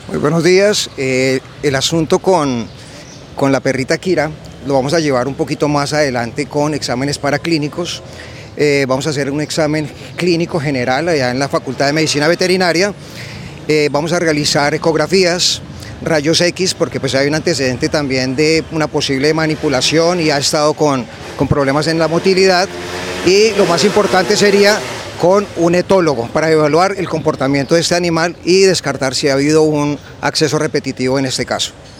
Muy buenos días. El asunto con la perrita Kira lo vamos a llevar un poquito más adelante con exámenes paraclínicos. Vamos a hacer un examen clínico general allá en la Facultad de Medicina Veterinaria. Vamos a realizar ecografías, rayos X, porque pues hay un antecedente también de una posible manipulación y ha estado con problemas en la motilidad. Y lo más importante sería con un etólogo para evaluar el comportamiento de este animal y descartar si ha habido un acceso repetitivo en este caso.